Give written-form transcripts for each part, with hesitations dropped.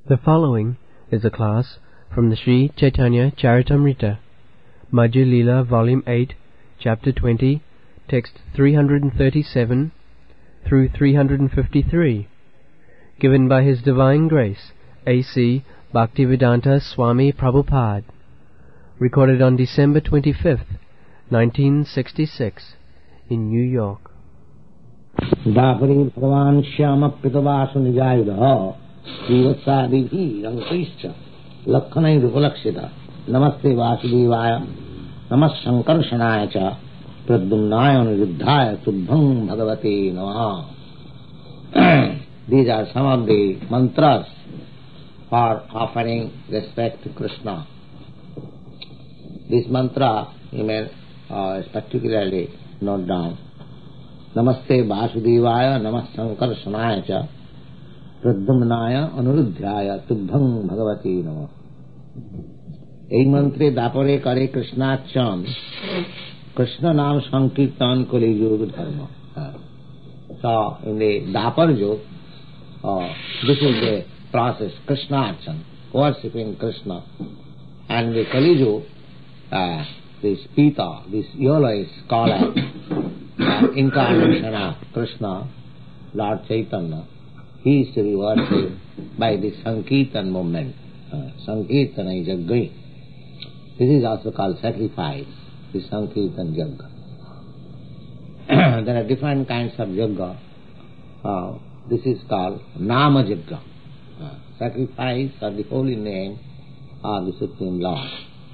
The following is a class from the Sri Chaitanya Charitamrita, Madhya Leela, Volume 8, Chapter 20, Text 337 through 353, given by His Divine Grace, A.C. Bhaktivedanta Swami Prabhupada, recorded on December 25th, 1966, in New York. दापरे भगवान श्याम पितवासु निजायुधः श्रीवत्सादिभिः रङ्गैश्च लक्षणैरुपलक्षितः नमस्ते वासुदेवाय नमः संकर्षणाय च प्रद्युम्नाय अनिरुद्धाय तुभ्यं भगवते नमः. These are some of the mantras for offering respect to Krishna. This mantra you may particularly note down. नमस्ते वासुदेवाय नमः संकर्षणाय च प्रद्युम्नाय अनुरुद्धाय तुभ्यं भगवते नमः. এই মন্ত্রে দাপরে করে কৃষ্ণার্চন কৃষ্ণ নাম সংকীর্তন কলিযুগ ধর্ম. So in the Dapar Yug, this is the process, Krishnarchan, worshipping Krishna. And the Kali Yug, this Pita, this Yola is called incarnation of Krishna, Lord Chaitanya. He is to be worshipped by the Sankirtan movement. Sankirtana is Yajna. This is also called sacrifice, the Sankirtan Yajna. There are different kinds of Yajna. This is called Nama Yajna, sacrifice of the holy name of the Supreme Lord.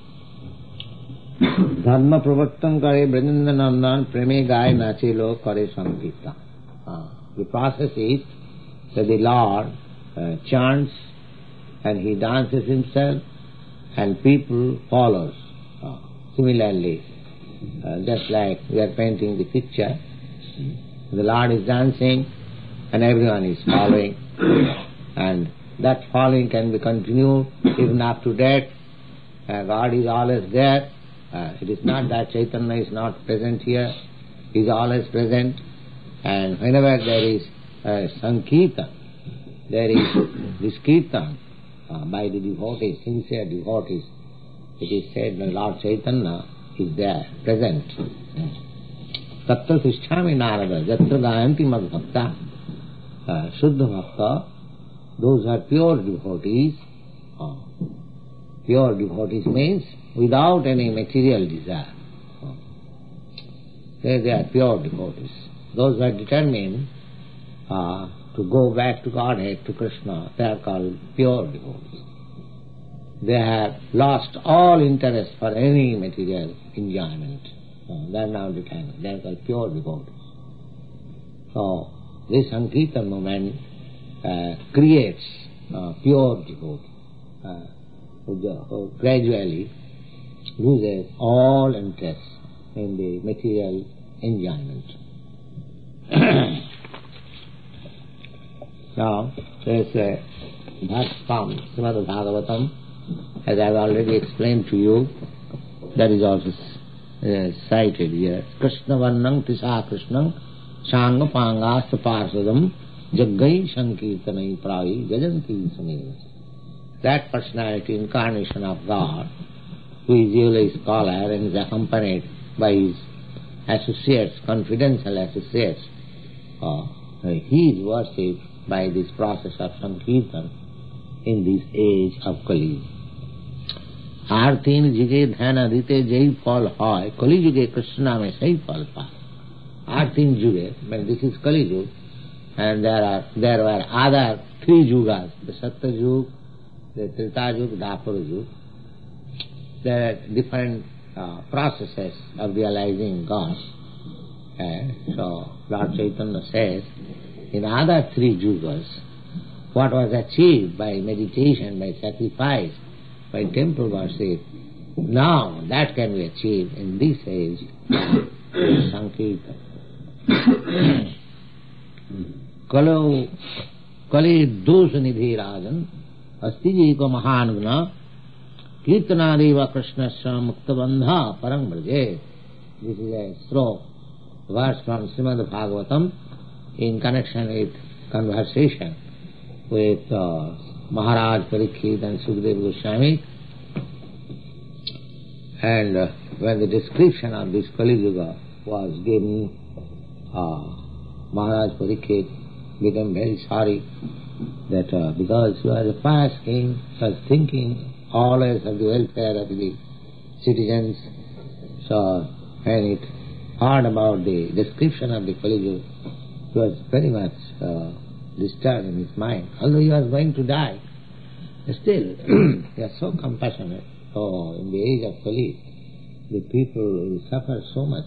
धर्म प्रवर्तन करे ब्रजेंद्र नंदन प्रेमे गाय नाचे लोग करे संकीर्तन. The process is that the Lord chants and he dances himself and people follows. Similarly, just like we are painting the picture, the Lord is dancing and everyone is following, and that following can be continued even up to death. God is always there. It is not that Chaitanya is not present here. He is always present, and whenever there is Sankirtan, there is this Kirtan by the devotees, sincere devotees. It is said that Lord Chaitanya is there, present. Tatra Tishtami Narada, Jatra Gayanti Mad Bhakta, Shuddha Bhakta, those are pure devotees. Pure devotees means without any material desire. They are pure devotees. Those who are determined to go back to Godhead, to Krishna, they are called pure devotees. They have lost all interest for any material enjoyment. They are now determined. They are called pure devotees. So, this Sankirtan movement creates pure devotees who gradually loses all interest in the material enjoyment. Now, there is a verse from Srimad Bhagavatam, as I have already explained to you, that is also cited here. Krishna Varnam Tisa Krishnam Sanga Pangasta Parsadam Jaggai Sankirtanai Pravi Jajanti Sumeva. That personality, incarnation of God, who is usually a scholar and is accompanied by his associates, confidential associates, he is worshipped by this process of Sankirtan in this age of Kali. আর तीन जुगे ध्यान दिते जय फल है कलि जुगे कृष्ण में सही फल पा. Are तीन जुगे, but this is Kali Yug, and there were other three yugas, the Satya Yug, the Treta Yug, Dapar Yug. There are different processes of realizing God. So Lord Chaitanya says, in other three yugas, what was achieved by meditation, by sacrifice, by temple worship, now that can be achieved in this age, Sankirtan. Kali dosa nidhi rajan asti ji ko mahan guna kirtanadeva krishnasya muktabandha parang braje. This is a slow verse from Srimad Bhagavatam in connection with conversation with Maharaj Parikshit and Sukadeva Goswami. And when the description of this Kali Yuga was given, Maharaj Parikshit became very sorry that because he was a pious king, he was thinking always of the welfare of the citizens. So when it heard about the description of the Kali Yuga, he was very much disturbed in his mind. Although he was going to die, still he was so compassionate. So in the age of Kali, the people will suffer so much.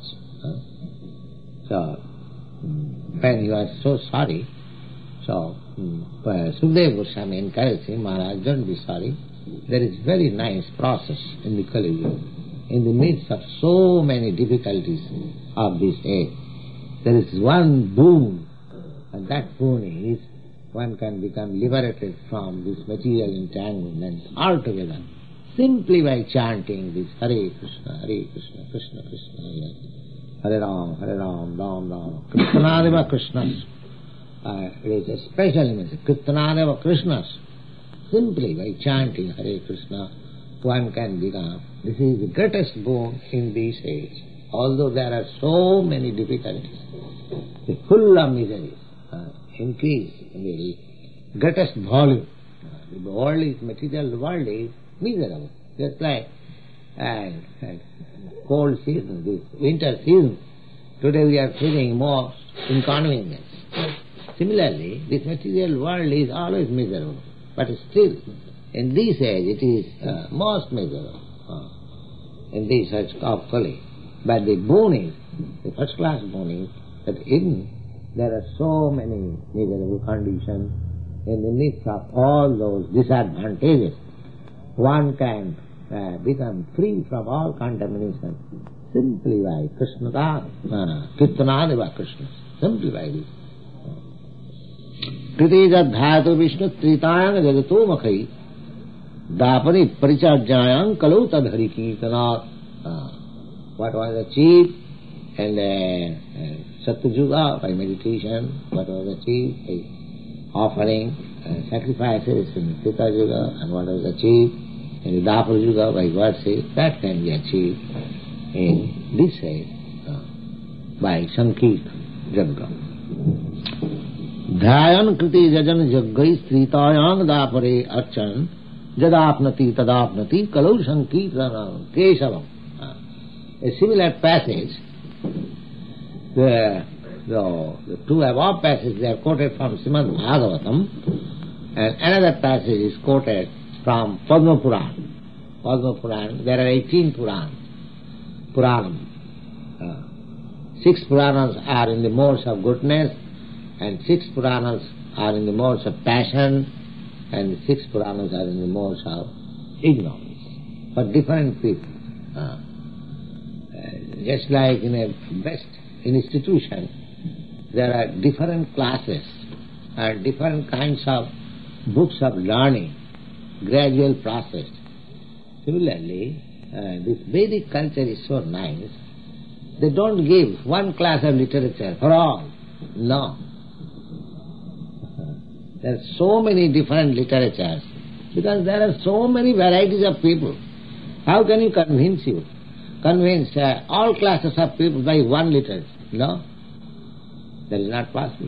So when he was so sorry, so Sukadeva Goswami encouraged him, Maharaj, don't be sorry. There is very nice process in the Kali Yuga. In the midst of so many difficulties of this age, there is one boon, and that boon is one can become liberated from this material entanglement altogether, simply by chanting this Hare Krishna, Krishna Krishna, Hare Ram, Ram Ram, Kirtanadeva Krishnas. It is a special message, Kirtanadeva Krishnas. Simply by chanting Hare Krishna, one can become. This is the greatest boon in this age. Although there are so many difficulties, the full of miseries increase in the greatest volume. The world is material, the world is miserable. Just like cold season, this winter season, today we are feeling more inconvenience. Similarly, this material world is always miserable, but still, in this age it is most miserable, in this age of Kali. But the boon is, the first class boon is, that even there are so many miserable conditions, in the midst of all those disadvantages, one can become free from all contamination simply by Kirtanadeva Krishna, simply by this. Kritija dhayatu Vishnu tritayang jagato makhai dapani paricharjayang kalau tadhari kirtanat. What was achieved in Satyuga by meditation, what was achieved by offering sacrifices in Treta Yuga, and what was achieved in the Dwapara Yuga by worship, that can be achieved in this age by Sankirtan Jagga. Dhyayan kriti jajan jaggai stritayang dapare archan jadapnati tadapnati kalau sankirtanam keshavam. A similar passage, the two above passages, they are quoted from Srimad Bhagavatam, and another passage is quoted from Padma Purana. Padma Purana, there are 18 Puranam. 6 Puranas are in the modes of goodness, and 6 Puranas are in the modes of passion, and 6 Puranas are in the modes of ignorance, for different people. Just like in a best institution, there are different classes and different kinds of books of learning, gradual process. Similarly, this Vedic culture is so nice, they don't give one class of literature for all. No. There are so many different literatures, because there are so many varieties of people. How can you convince all classes of people by one literature? No. That is not possible.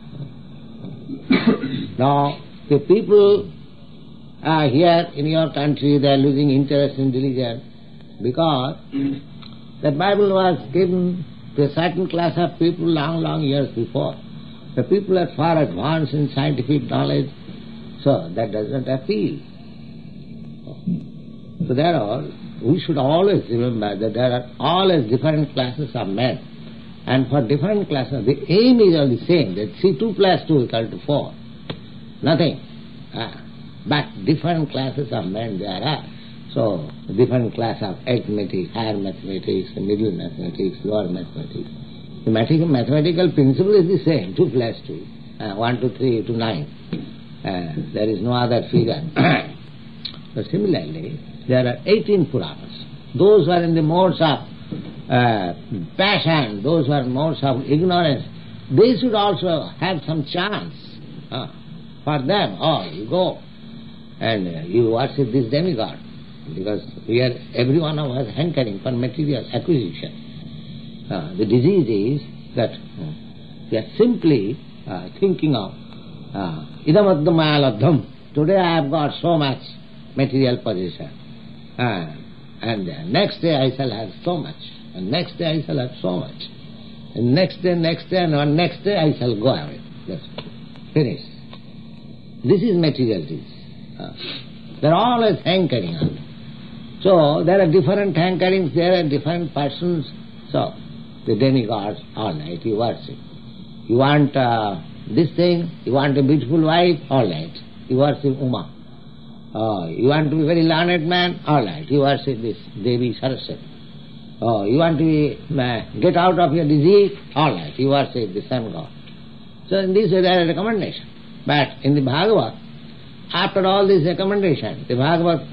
Now, the people here in your country, they are losing interest in religion because the Bible was given to a certain class of people long years before. The people are far advanced in scientific knowledge, so that does not appeal. So therefore, we should always remember that there are always different classes of men, and for different classes the aim is all the same, that see 2 + 2 = 4. Nothing. But different classes of men there are. So, different class of arithmetic, higher mathematics, middle mathematics, lower mathematics. The mathematical principle is the same, 2 + 2, 1 to 3 to 9. There is no other figure. So similarly, there are 18 Puranas. Those who are in the modes of passion, those who are in modes of ignorance, they should also have some chance. For them, you go and you worship this demigod, because we are, every one of us hankering for material acquisition. The disease is that we are simply thinking of idam addam maya labdham. Today I have got so much material possession, and next day I shall have so much, and next day I shall have so much, and next day, and next day I shall go away. That's finished. This is materialism. They are always hankering on. So there are different hankerings, there are different persons. So the demigods, all right, you worship. You want this thing, you want a beautiful wife, all right, you worship Uma. You want to be a very learned man, all right, you worship this Devi Saraswati. You want to get out of your disease, all right, you worship the sun god. So in this way there is a recommendation. But in the Bhagavad, after all this recommendation, the Bhagavad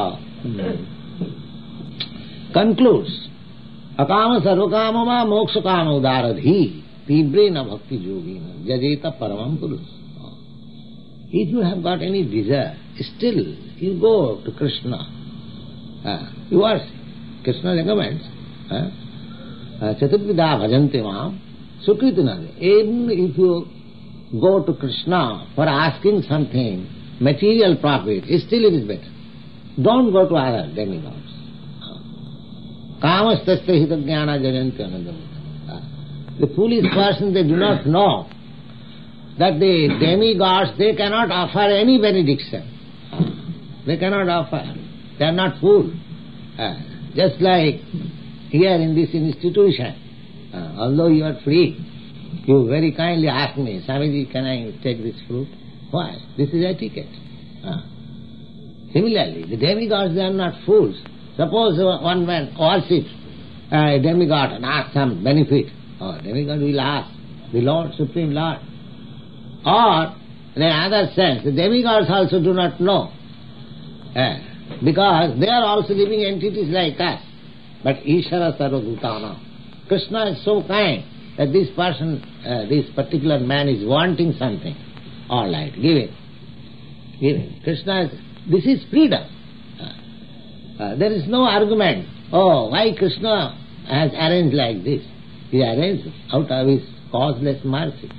concludes, akama sarvakamama mokshakama udaradhi tibrena bhakti yogina jajeta paramam purus. If you have got any desire, still you go to Krishna. You worship. Krishna recommends, chaturvida bhajante mam sukritinade. Even if you go to Krishna for asking something, material profit, still it is better. Don't go to other demigods. Kamastasya hita jnana jayanti anandam. The foolish person, they do not know that the demigods, they cannot offer any benediction. They cannot offer. They are not fool. Just like here in this institution, although you are free, you very kindly ask me, Swamiji, can I take this fruit? Why? This is etiquette. Similarly, the demigods, they are not fools. Suppose one man worships a demigod and asks some benefit. Demigod will ask, the Lord, Supreme Lord. Or, in another sense, the demigods also do not know. Because they are also living entities like us. But Ishvara Sarvabhutana. Krishna is so kind that this person, this particular man is wanting something. All right, give it. Give it. Krishna is, this is freedom. There is no argument. Oh, why Krishna has arranged like this? He arranged out of his causeless mercy.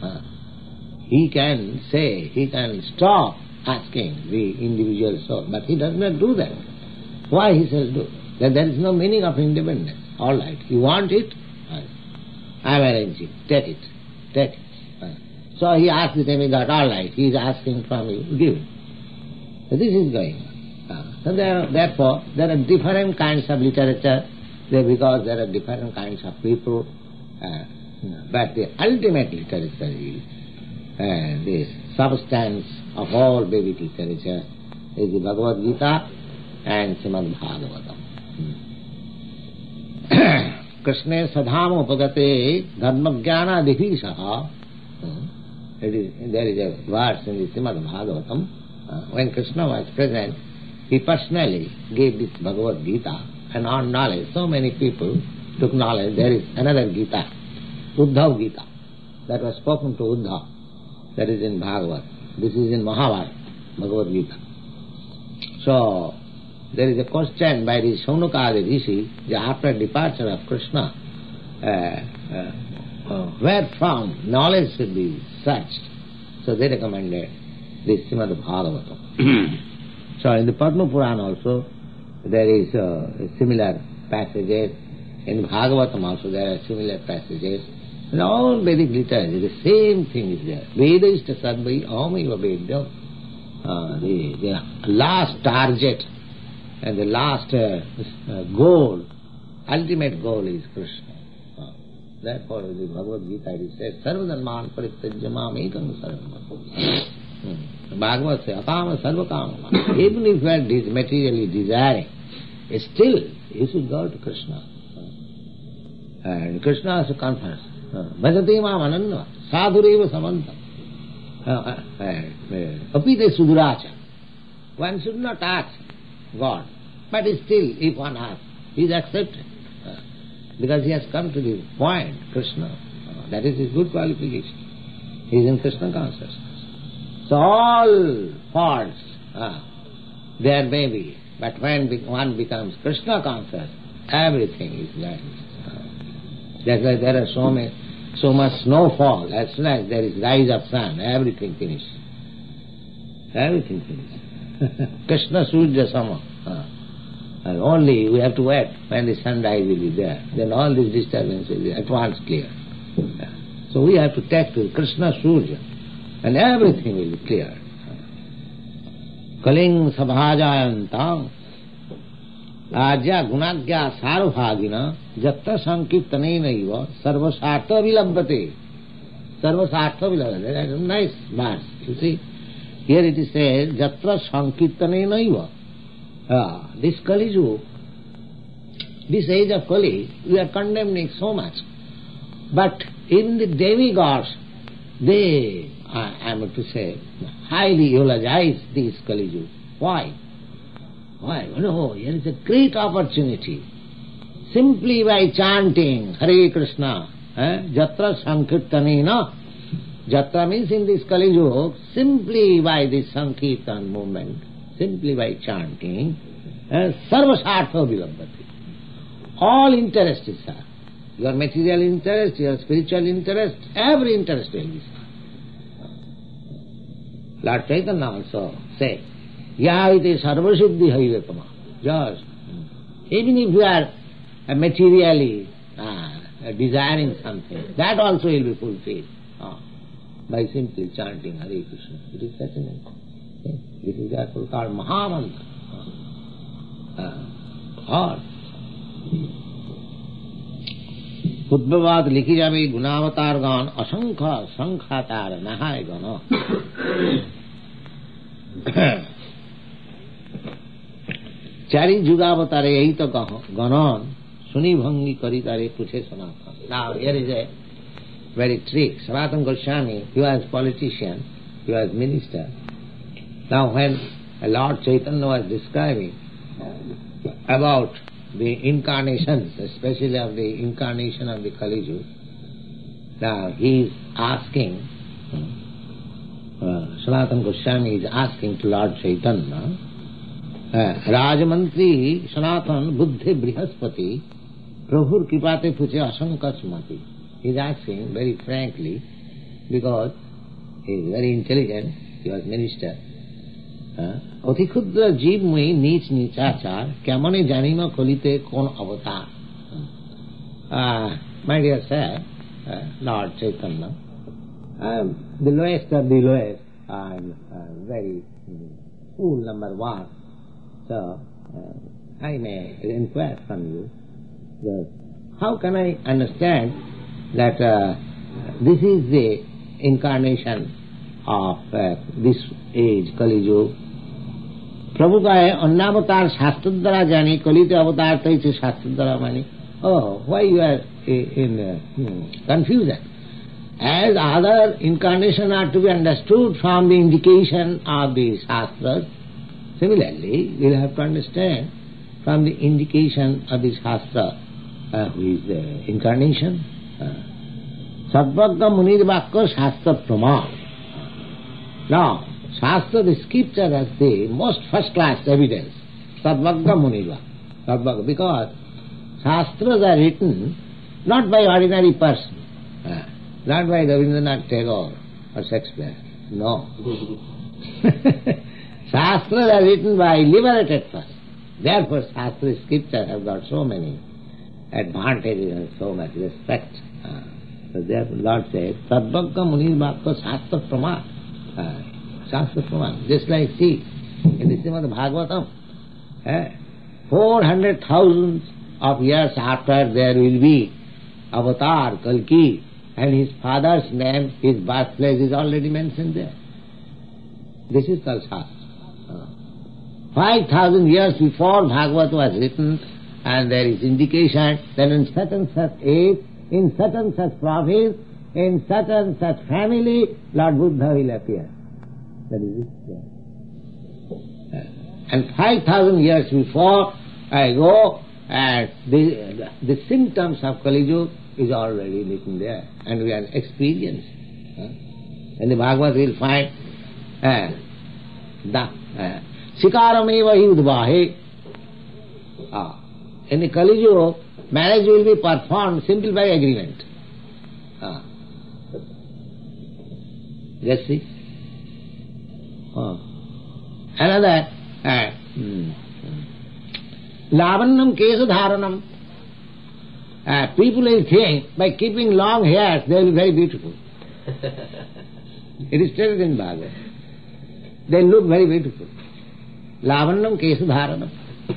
He can say, he can stop asking the individual soul, but he does not do that. Why he shall do? That there is no meaning of independence. All right, you want it? I am arranging. Take it. Take it. So he asks the demigod, all right, he is asking from you, give it. So this is going on. So therefore, there are different kinds of literature, because there are different kinds of people. But the ultimate literature is the substance of all Vedic literature is the Bhagavad Gita and Srimad Bhagavatam. Krishna sadham upagate dharma jnana divishaha. There is a verse in the Srimad Bhagavatam. When Krishna was present, he personally gave this Bhagavad Gita, and on knowledge, so many people took knowledge. There is another Gita, Uddhav Gita, that was spoken to Uddhav. That is in Bhagavad. This is in Mahabharata, Bhagavad Gita. So, there is a question by the Shaunaka Rishi, after departure of Krishna, where from knowledge should be searched. So they recommended this Srimad Bhagavatam. So in the Padma Purana also, there is similar passages. In Bhagavatam also there are similar passages. In all Vedic literature, the same thing is there. Veda is to sadvai ahamiva vedya. The last target and the last goal, ultimate goal is Krishna. Therefore, in the Bhagavad Gita it says, Sarvadharman parittajya mam ekam saranam. Bhagavad says, akama sarvakama. Even if you are materially desiring, still you should go to Krishna. And Krishna also confers, bhajate mam ananya, sadhureva samanta. Apite suduracha. One should not ask God, but still, if one asks, he is accepted. Because he has come to the point, Krishna. That is his good qualification. He is in Krishna consciousness. So all faults There may be. But when one becomes Krishna conscious, everything is vanished. That's why there are so much snowfall. As soon as there is rise of sun, everything finished. Everything finished. Krishna Surya Sama. And only we have to wait when the sunrise will be there. Then all these disturbances will be at once clear. So we have to take to Krishna Surya, and everything will be clear. Kaling sabhajayantam Ajya gunagya sarvagina jatta sankirtanenaiva sarvasartha vilabbate. Sarvasartha vilabbate. That's a nice verse. You see, here it is said, jatra sankirtanenaiva. This Kali Yuga, this age of Kali, we are condemning so much. But in the demigods, they, I am to say, highly eulogize this Kali Yuga. Why? Why? No, here is a great opportunity. Simply by chanting Hare Krishna, Jatra Sankirtanena, Jatra means in this Kali Yuga, simply by this Sankirtan movement, simply by chanting, Sarvasartha Vilabbati. All interests are. Your material interest, your spiritual interest, every interest will be served. Lord Chaitanya also said, Yahite sarvasiddhi haivetama. Just, even if you are materially desiring something, that also will be fulfilled by simply chanting Hare Krishna. It is such an It is therefore called Mahamantra. और उद्भवाद लिखी जावे गुणावतार गान असंख्य संख्यातार नहाय गण चारि जुगावतारे यही तो गणन सुनी भंगी करी तारे पूछे सनातन. Now here is a very trick. Sanatana Goswami, he was politician, he was minister. Now when Lord Chaitanya was describing about the incarnations, especially of the incarnation of the Kali Yuga, now he is asking, Sanatana Goswami is asking to Lord Chaitanya, Rajamantri Sanatana Buddhi Brihaspati Prabhur Kipate Puche Asanka Smati. He is asking very frankly, because he is very intelligent, he was minister. অতি ক্ষুদ্র জীব মুই নীচ নীচাচার কেমনে জানিম কলিতে কোন অবতার. My dear sir, Lord Chaitanya, the lowest of the lowest, I'm very fool number one. So I may inquire from you that how can I understand that this is the incarnation of this age, Kali Yuga. प्रभु का है अन्नावतार शास्त्र द्वारा जानी कलित अवतार तैसे शास्त्र द्वारा मानी. Oh, why you are in confusion? As other incarnation are to be understood from the indication of the shastras, similarly we will have to understand from the indication of the shastra who is the incarnation. Sadvagga Munir Vakka Shastra Prama. Now, Shastra, the scripture has the most first class evidence. Sadvagga Muniva. Sadvagga, because Shastras are written not by ordinary person, not by Rabindranath Tagore or Shakespeare. No. Shastras are written by liberated person. Therefore, Shastra scripture have got so many advantages and so much respect. So therefore, Lord said, Sadvagga Muniva Vakka Shastra Prama. Shastra Praman. Just like, see, in the Srimad Bhagavatam, 400,000 of years after there will be Avatar, Kalki, and his father's name, his birthplace is already mentioned there. This is called Shastra. 5,000 years before Bhagavad was written, and there is indication that in such and such age, in such and such province, in such and such family, Lord Buddha will appear. That is it. And 5,000 years before I go, and the symptoms of Kali Yuga is already written there, and we are experienced. In the Bhagavad we will find Sikarameva hi udvahe. In the Kali Yuga, marriage will be performed simply by agreement. Just see. Another, Lavannam Kesa Dharanam. People will think by keeping long hairs they will be very beautiful. It is stated in Bhagavad. They look very beautiful. Lavannam Kesa Dharanam.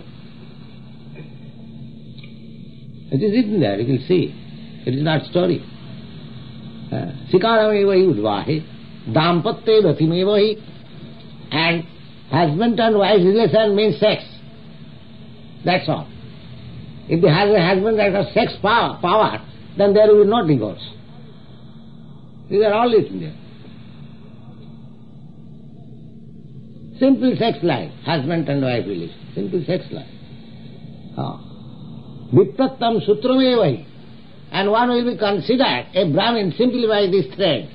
It is written there, you will see. It is not story. Sikarameva hi udvahe. Dampatte dhatimeva hi. And husband and wife relation means sex. That's all. If the husband has sex power, then there will be no divorce. These are all written there. Simple sex life, husband and wife relation. Simple sex life. Viprattam sutramevahi. And one will be considered a Brahmin simply by this thread.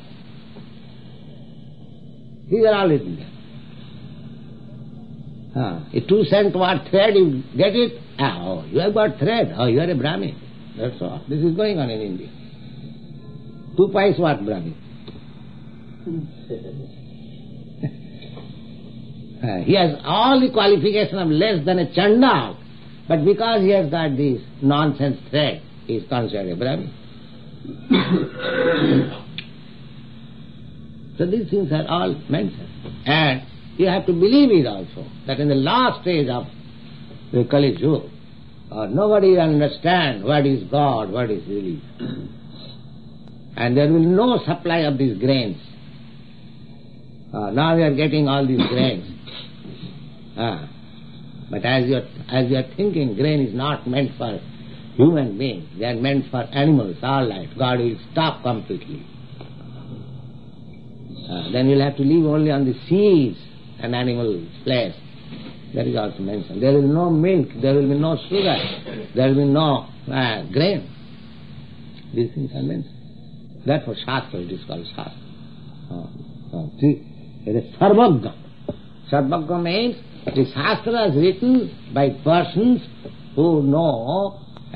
These are all written there. A 2 cent worth thread, you get it? You have got thread. You are a Brahmin. That's all. This is going on in India. 2 paise worth Brahmin. He has all the qualification of less than a Chandal, but because he has got this nonsense thread, he is considered a Brahmin. So these things are all mentioned. And you have to believe it also, that in the last stage of the Kali Yuga, nobody understands what is God, what is really. And there will be no supply of these grains. Now we are getting all these grains. But as you are thinking, grain is not meant for human beings. They are meant for animals, all life. God will stop completely. Then you will have to live only on the seeds and animal flesh. That is also mentioned. There will be no milk, there will be no sugar, there will be no grain. These things are mentioned. Therefore Shastra, it is called Shastra. See, it is Sarvagga. Sarvagga means the Shastra is written by persons who knows,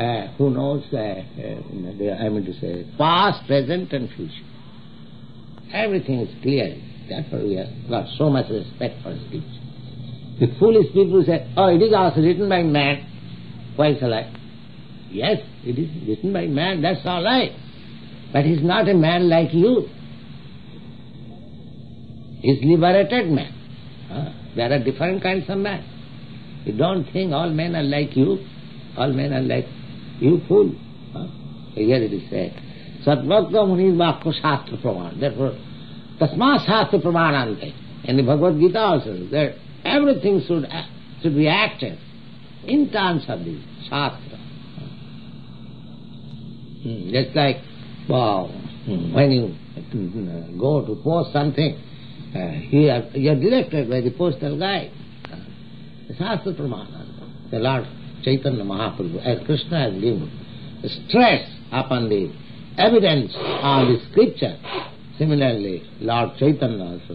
past, present and future. Everything is clear. Therefore we have got so much respect for speech. The foolish people say, it is also written by man. Why shall I? Yes, it is written by man, that's all right. But he is not a man like you. He is liberated man. There are different kinds of men. You don't think all men are like you. All men are like you, fool. Here it is said. Satvakka Muni Vakka Shastra Praman. Therefore, Tasma Shastra Pramanante. In the Bhagavad Gita also, that everything should be acted in terms of this Shastra. Just like, when you go to post something, you are directed by the postal guy. The Shastra Pramana. The Lord Chaitanya Mahaprabhu, as Krishna has given stress upon the evidence on the scripture, similarly Lord Chaitanya also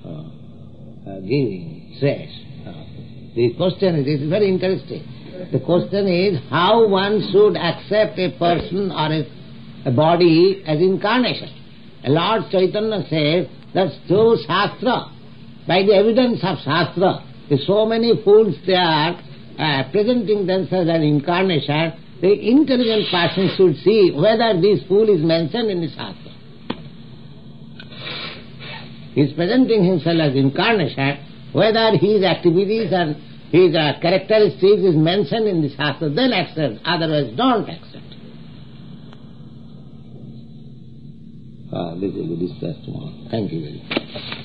giving stress. The question is very interesting. The question is how one should accept a person or a body as incarnation. Lord Chaitanya says that through Shastra, by the evidence of Shastra, so many fools they are presenting themselves as incarnation, the intelligent person should see whether this fool is mentioned in the Shastra. He is presenting himself as incarnation, whether his activities and his characteristics is mentioned in the Shastra, then accept, otherwise don't accept. This will be discussed tomorrow. Thank you very much.